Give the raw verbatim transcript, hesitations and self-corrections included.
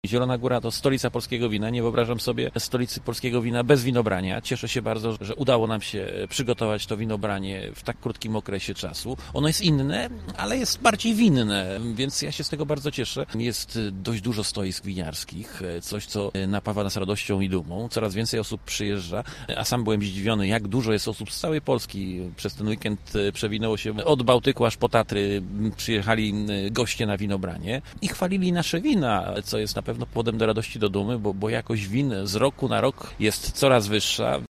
Zielona Góra to stolica polskiego wina. Nie wyobrażam sobie stolicy polskiego wina bez winobrania. Cieszę się bardzo, że udało nam się przygotować to winobranie w tak krótkim okresie czasu. Ono jest inne, ale jest bardziej winne, więc ja się z tego bardzo cieszę. Jest dość dużo stoisk winiarskich, coś co napawa nas radością i dumą. Coraz więcej osób przyjeżdża, a sam byłem zdziwiony, jak dużo jest osób z całej Polski. Przez ten weekend przewinęło się od Bałtyku aż po Tatry. Przyjechali goście na winobranie i chwalili nasze wina, co jest na pewno powodem do radości, do dumy, bo, bo jakość win z roku na rok jest coraz wyższa.